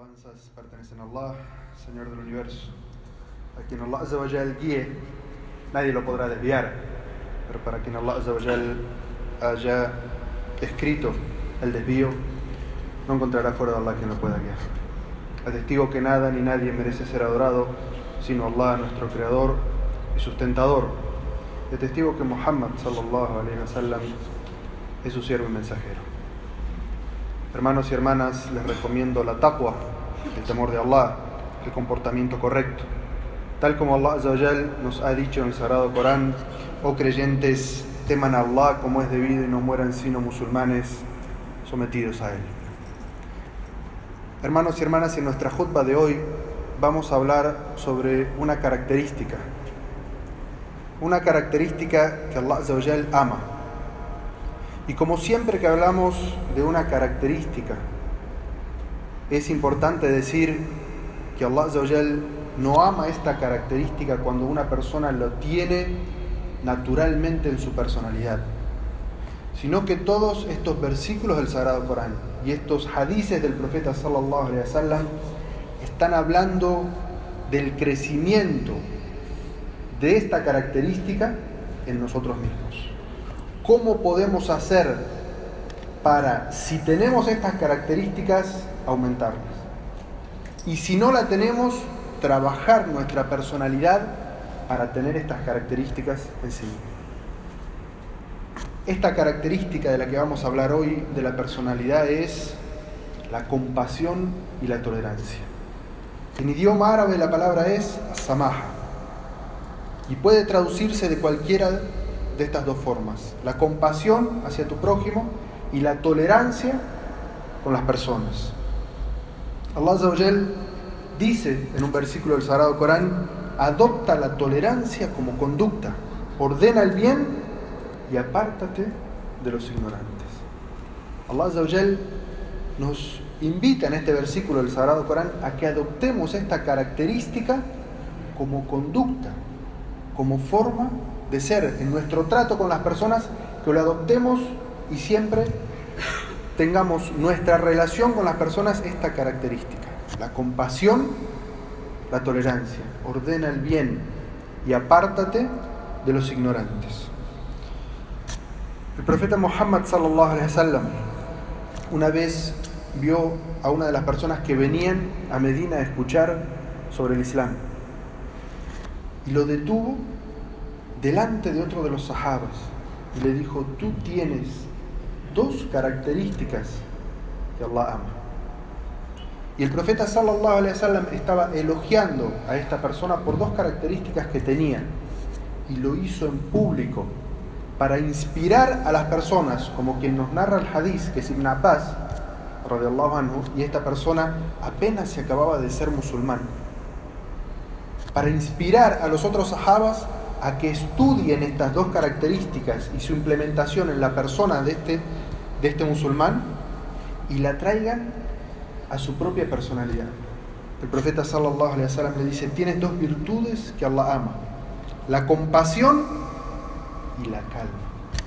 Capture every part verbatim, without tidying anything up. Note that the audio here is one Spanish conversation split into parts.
alabanzas pertenecen a Allah, Señor del universo, a quien Allah Azza wa Jal guíe, nadie lo podrá desviar, pero para quien Allah Azza wa Jal haya escrito el desvío, no encontrará fuera de Allah quien lo pueda guiar. Atestigo que nada ni nadie merece ser adorado sino Allah, nuestro Creador y sustentador. Y atestigo que Muhammad sallallahu alayhi wa sallam es su siervo y mensajero. Hermanos y hermanas, les recomiendo la taqwa, el temor de Allah, el comportamiento correcto. Tal como Allah Azza wa Jal nos ha dicho en el Sagrado Corán: oh creyentes, teman a Allah como es debido y no mueran sino musulmanes sometidos a Él. Hermanos y hermanas, en nuestra jutba de hoy vamos a hablar sobre una característica, una característica que Allah Azza wa Jal ama. Y como siempre que hablamos de una característica, es importante decir que Allah Azza wa Jal no ama esta característica cuando una persona lo tiene naturalmente en su personalidad, sino que todos estos versículos del Sagrado Corán y estos hadices del profeta sallallahu alaihi wasallam están hablando del crecimiento de esta característica en nosotros mismos. ¿Cómo podemos hacer para, si tenemos estas características, aumentarlas? Y si no la tenemos, trabajar nuestra personalidad para tener estas características en sí. Esta característica de la que vamos a hablar hoy de la personalidad es la compasión y la tolerancia. En idioma árabe la palabra es samaha y puede traducirse de cualquiera de estas dos formas: la compasión hacia tu prójimo y la tolerancia con las personas. Allah Azza wa Jal dice en un versículo del Sagrado Corán: adopta la tolerancia como conducta, ordena el bien y apártate de los ignorantes. Allah Azza wa Jal nos invita en este versículo del Sagrado Corán a que adoptemos esta característica como conducta, como forma de ser en nuestro trato con las personas, que lo adoptemos y siempre tengamos nuestra relación con las personas esta característica: la compasión, la tolerancia, ordena el bien y apártate de los ignorantes. El profeta Muhammad sallallahu alaihi wasallam una vez vio a una de las personas que venían a Medina a escuchar sobre el Islam y lo detuvo delante de otro de los sahabas y le dijo: tú tienes dos características que Allah ama. Y el profeta sallallahu alaihi wasallam estaba elogiando a esta persona por dos características que tenía, y lo hizo en público para inspirar a las personas, como quien nos narra el hadith, que es Ibn Abbas radiyallahu anhu, y esta persona apenas se acababa de ser musulmán, para inspirar a los otros sahabas a que estudien estas dos características y su implementación en la persona de este, de este musulmán y la traigan a su propia personalidad. El profeta sallallahu alaihi wasallam le dice: tienes dos virtudes que Allah ama, la compasión y la calma.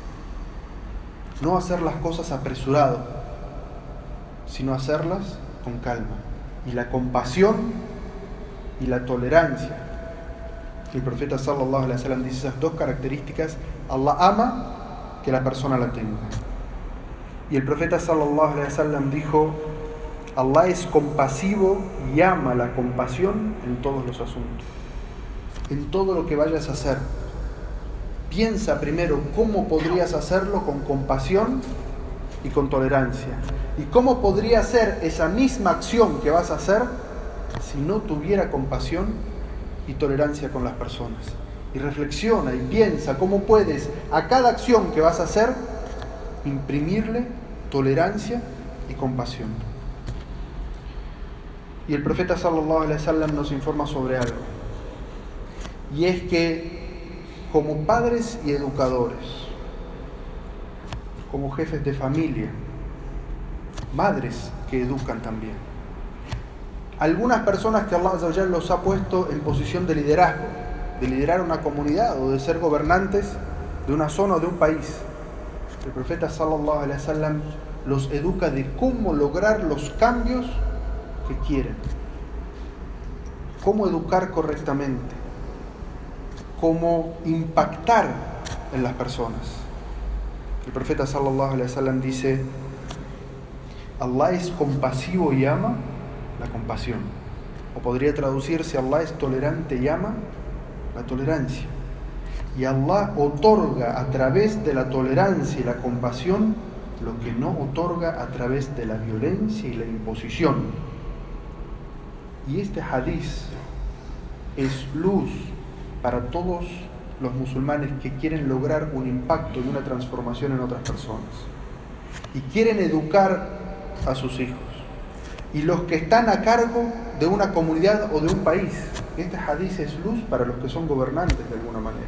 No hacer las cosas apresurado, sino hacerlas con calma. Y la compasión y la tolerancia. El profeta sallallahu alaihi wasallam dice: esas dos características Allah ama que la persona la tenga. Y el profeta sallallahu alaihi wasallam dijo: Allah es compasivo y ama la compasión en todos los asuntos. En todo lo que vayas a hacer, piensa primero cómo podrías hacerlo con compasión y con tolerancia. Y cómo podría ser esa misma acción que vas a hacer si no tuviera compasión y tolerancia con las personas. Y reflexiona y piensa cómo puedes a cada acción que vas a hacer imprimirle tolerancia y compasión. Y el profeta sallallahu alaihi wasallam nos informa sobre algo, y es que como padres y educadores, como jefes de familia, madres que educan también, algunas personas que Allah Azza wa Jal los ha puesto en posición de liderazgo, de liderar una comunidad o de ser gobernantes de una zona o de un país, el profeta sallallahu alaihi wasallam los educa de cómo lograr los cambios que quieren. Cómo educar correctamente, cómo impactar en las personas. El profeta sallallahu alaihi wasallam dice: Allah es compasivo y ama la compasión. O podría traducirse: Allah es tolerante y ama la tolerancia. Y Allah otorga a través de la tolerancia y la compasión lo que no otorga a través de la violencia y la imposición. Y este hadiz es luz para todos los musulmanes que quieren lograr un impacto y una transformación en otras personas y quieren educar a sus hijos, y los que están a cargo de una comunidad o de un país. Este hadiz es luz para los que son gobernantes de alguna manera.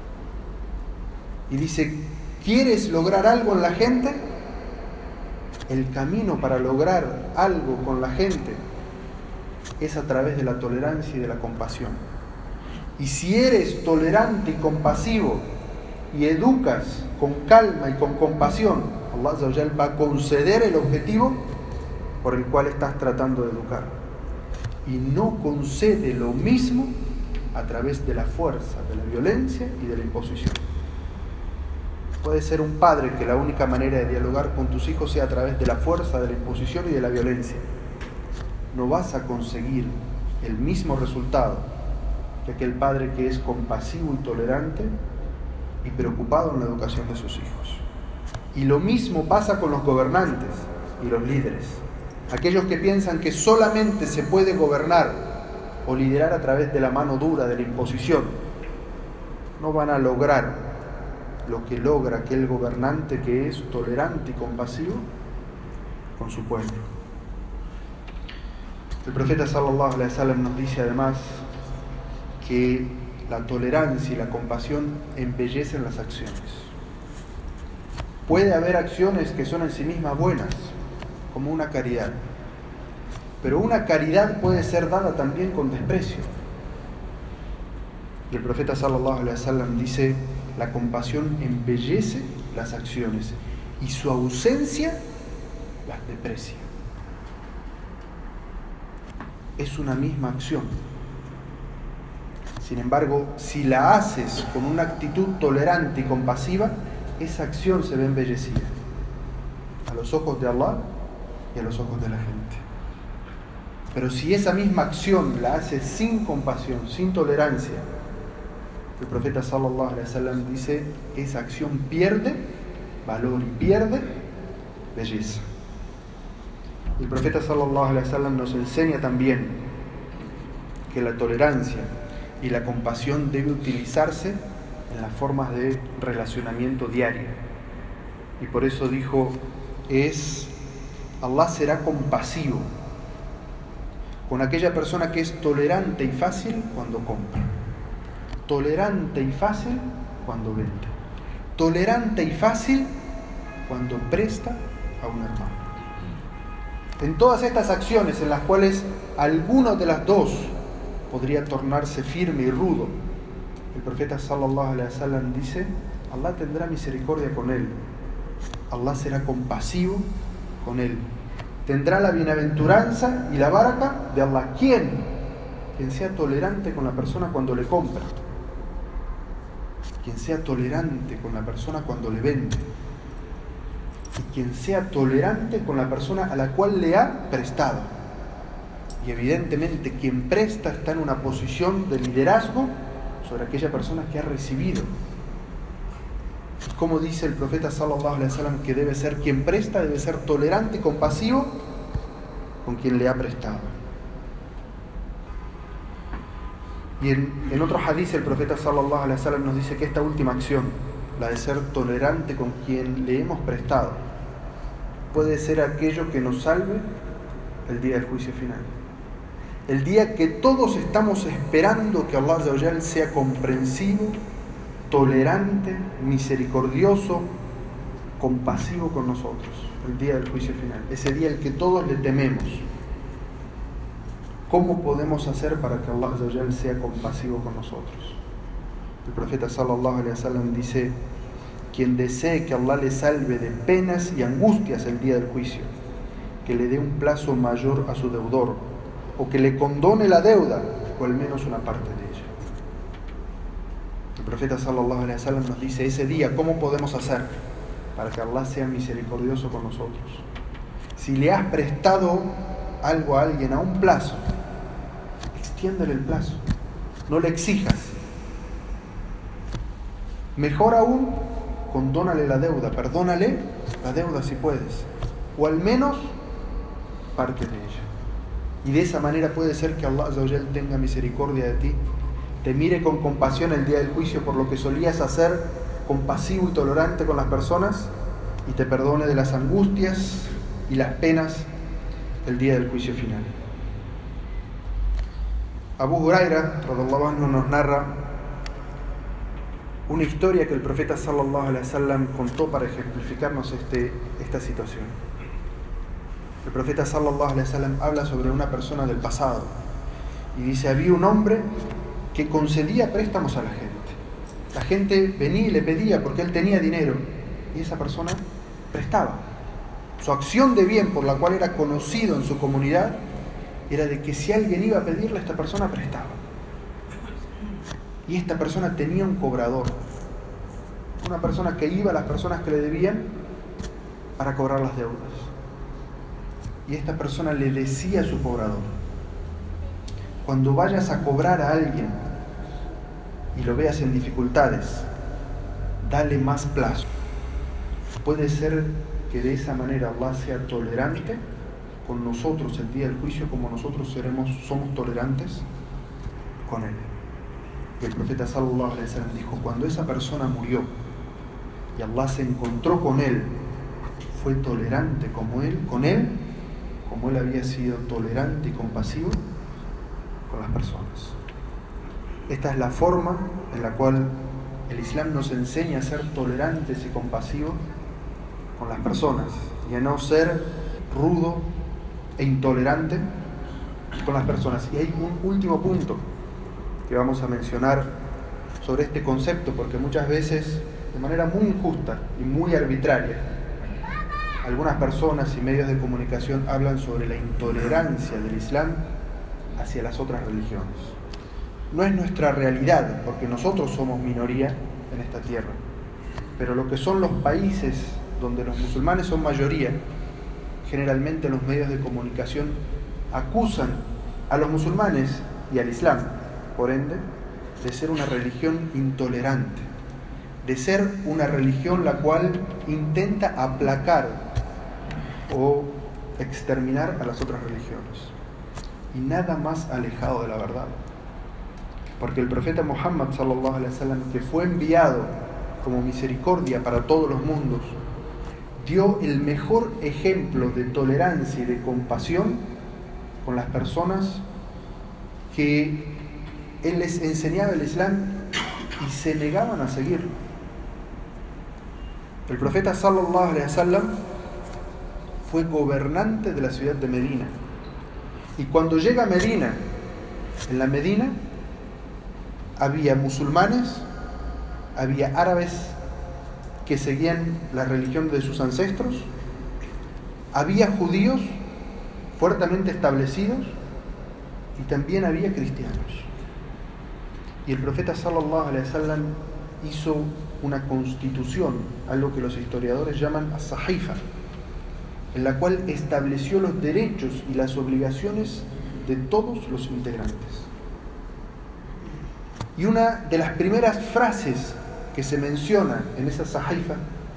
Y dice: ¿quieres lograr algo en la gente? El camino para lograr algo con la gente es a través de la tolerancia y de la compasión. Y si eres tolerante y compasivo y educas con calma y con compasión, Allah Azza wa Jal va a conceder el objetivo por el cual estás tratando de educar. Y no concede lo mismo a través de la fuerza, de la violencia y de la imposición. Puede ser un padre que la única manera de dialogar con tus hijos sea a través de la fuerza, de la imposición y de la violencia. No vas a conseguir el mismo resultado que aquel padre que es compasivo y tolerante y preocupado en la educación de sus hijos. Y lo mismo pasa con los gobernantes y los líderes. Aquellos que piensan que solamente se puede gobernar o liderar a través de la mano dura, de la imposición, no van a lograr lo que logra aquel gobernante que es tolerante y compasivo con su pueblo. El profeta sallallahu alaihi wasallam nos dice además que la tolerancia y la compasión embellecen las acciones. Puede haber acciones que son en sí mismas buenas, como una caridad, pero una caridad puede ser dada también con desprecio. Y el profeta sallallahu alaihi wasallam dice: la compasión embellece las acciones y su ausencia las deprecia. Es una misma acción. Sin embargo, si la haces con una actitud tolerante y compasiva, esa acción se ve embellecida a los ojos de Allah y a los ojos de la gente. Pero si esa misma acción la haces sin compasión, sin tolerancia, el profeta sallallahu alaihi wasallam dice: esa acción pierde valor y pierde belleza. El profeta sallallahu alaihi wasallam nos enseña también que la tolerancia y la compasión debe utilizarse en las formas de relacionamiento diario. Y por eso dijo: es Allah será compasivo con aquella persona que es tolerante y fácil cuando compra, tolerante y fácil cuando vende, tolerante y fácil cuando presta a un hermano. En todas estas acciones en las cuales alguno de las dos podría tornarse firme y rudo, el profeta sallallahu alaihi wasallam dice: Allah tendrá misericordia con él, Allah será compasivo con él, tendrá la bienaventuranza y la baraka de Allah. ¿Quién? Quien sea tolerante con la persona cuando le compra, quien sea tolerante con la persona cuando le vende, y quien sea tolerante con la persona a la cual le ha prestado. Y evidentemente quien presta está en una posición de liderazgo sobre aquella persona que ha recibido. Como dice el profeta sallallahu alaihi wasallam que debe ser quien presta, debe ser tolerante y compasivo con quien le ha prestado. Y en, en otro hadith el profeta sallallahu alaihi wasallam nos dice que esta última acción, la de ser tolerante con quien le hemos prestado, puede ser aquello que nos salve el día del juicio final. El día que todos estamos esperando que Allah Azza wa Jal sea comprensivo, tolerante, misericordioso, compasivo con nosotros. El día del juicio final. Ese día al que todos le tememos. ¿Cómo podemos hacer para que Allah Azza wa Jal sea compasivo con nosotros? El profeta sallallahu alaihi wasallam dice: quien desee que Allah le salve de penas y angustias el día del juicio, que le dé un plazo mayor a su deudor, o que le condone la deuda, o al menos una parte de ella. El profeta sallallahu alaihi wasallam nos dice ese día, ¿cómo podemos hacer para que Allah sea misericordioso con nosotros? Si le has prestado algo a alguien a un plazo, extiéndele el plazo, no le exijas. Mejor aún, condónale la deuda, perdónale la deuda si puedes, o al menos parte de ella. Y de esa manera puede ser que Allah Azza wa Jal tenga misericordia de ti, te mire con compasión el día del juicio por lo que solías hacer, compasivo y tolerante con las personas, y te perdone de las angustias y las penas el día del juicio final. Abu Huraira radhiyallahu anhu nos narra una historia que el profeta sallallahu alaihi wasallam contó para ejemplificarnos este, esta situación. El profeta sallallahu alaihi wasallam habla sobre una persona del pasado y dice: había un hombre que concedía préstamos a la gente. La gente venía y le pedía porque él tenía dinero y esa persona prestaba. Su acción de bien por la cual era conocido en su comunidad era de que si alguien iba a pedirle, esta persona prestaba. Y esta persona tenía un cobrador, una persona que iba a las personas que le debían para cobrar las deudas. Y esta persona le decía a su cobrador: cuando vayas a cobrar a alguien y lo veas en dificultades, dale más plazo. Puede ser que de esa manera Allah sea tolerante con nosotros el día del juicio, como nosotros seremos, somos tolerantes con él. Y el profeta sallallahu alaihi wasallam dijo: cuando esa persona murió y Allah se encontró con él, fue tolerante como él, con él, como él había sido tolerante y compasivo con las personas. Esta es la forma en la cual el Islam nos enseña a ser tolerantes y compasivos con las personas y a no ser rudo e intolerante con las personas. Y hay un último punto que vamos a mencionar sobre este concepto, porque muchas veces, de manera muy injusta y muy arbitraria, algunas personas y medios de comunicación hablan sobre la intolerancia del Islam hacia las otras religiones. No es nuestra realidad, porque nosotros somos minoría en esta tierra, pero lo que son los países donde los musulmanes son mayoría, generalmente los medios de comunicación acusan a los musulmanes y al Islam, por ende, de ser una religión intolerante, de ser una religión la cual intenta aplacar o exterminar a las otras religiones. Y nada más alejado de la verdad. Porque el profeta Muhammad sallallahu alaihi wasallam, que fue enviado como misericordia para todos los mundos, dio el mejor ejemplo de tolerancia y de compasión con las personas que él les enseñaba el Islam y se negaban a seguirlo. El profeta sallallahu alaihi wasallam fue gobernante de la ciudad de Medina, y cuando llega a Medina, en la Medina había musulmanes, había árabes que seguían la religión de sus ancestros, había judíos fuertemente establecidos y también había cristianos. Y el profeta sallallahu alaihi wasallam hizo una constitución, algo que los historiadores llaman as-sahifa, en la cual estableció los derechos y las obligaciones de todos los integrantes. Y una de las primeras frases que se menciona en esa sahifa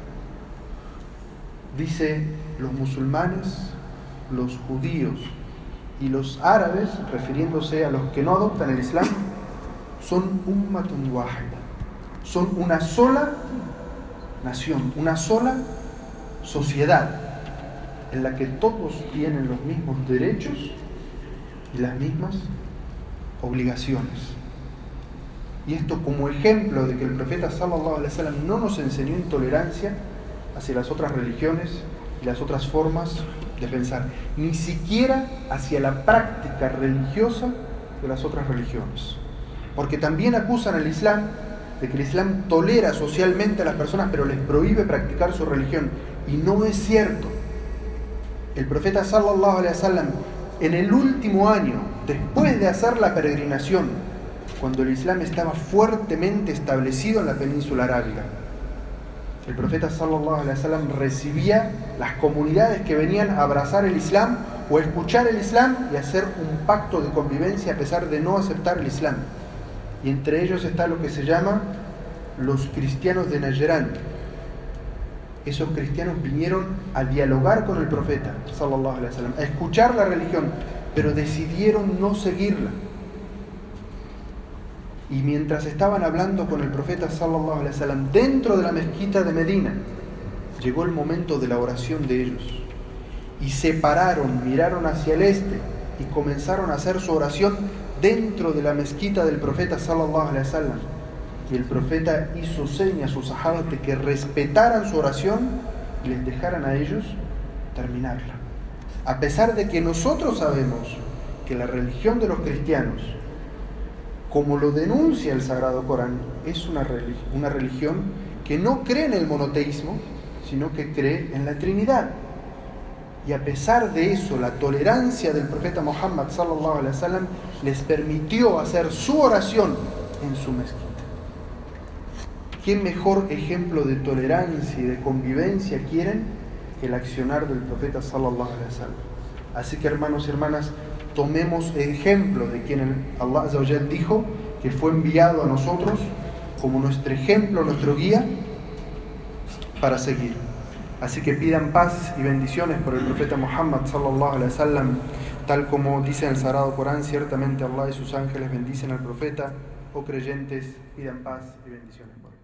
dice: los musulmanes, los judíos y los árabes, refiriéndose a los que no adoptan el Islam, son ummatun wahida, son una sola nación, una sola sociedad en la que todos tienen los mismos derechos y las mismas obligaciones. Y esto como ejemplo de que el profeta sallallahu alaihi wasallam no nos enseñó intolerancia hacia las otras religiones y las otras formas de pensar, ni siquiera hacia la práctica religiosa de las otras religiones. Porque también acusan al Islam de que el Islam tolera socialmente a las personas, pero les prohíbe practicar su religión. Y no es cierto. El profeta sallallahu alaihi wasallam en el último año, después de hacer la peregrinación, cuando el Islam estaba fuertemente establecido en la península arábiga. El profeta sallallahu alaihi wasallam recibía las comunidades que venían a abrazar el Islam o a escuchar el Islam y hacer un pacto de convivencia a pesar de no aceptar el Islam. Y entre ellos está lo que se llama los cristianos de Najrán. Esos cristianos vinieron a dialogar con el profeta sallallahu alaihi wasallam, a escuchar la religión, pero decidieron no seguirla. Y mientras estaban hablando con el profeta sallallahu alaihi wasallam dentro de la mezquita de Medina, llegó el momento de la oración de ellos. Y se pararon, miraron hacia el este y comenzaron a hacer su oración dentro de la mezquita del profeta sallallahu alaihi wasallam. Y el profeta hizo señas a sus sahabas de que respetaran su oración y les dejaran a ellos terminarla. A pesar de que nosotros sabemos que la religión de los cristianos, como lo denuncia el Sagrado Corán, es una religión, una religión que no cree en el monoteísmo, sino que cree en la Trinidad. Y a pesar de eso, la tolerancia del profeta Muhammad sallallahu alaihi wasallam les permitió hacer su oración en su mezquita. ¿Qué mejor ejemplo de tolerancia y de convivencia quieren que el accionar del profeta sallallahu alaihi wasallam? Así que, hermanos y hermanas, tomemos ejemplo de quien Allah Azza wa Jal dijo que fue enviado a nosotros como nuestro ejemplo, nuestro guía para seguir. Así que pidan paz y bendiciones por el profeta Muhammad sallallahu alaihi wasallam, tal como dice en el Sagrado Corán: ciertamente Allah y sus ángeles bendicen al profeta. Oh creyentes, pidan paz y bendiciones por él.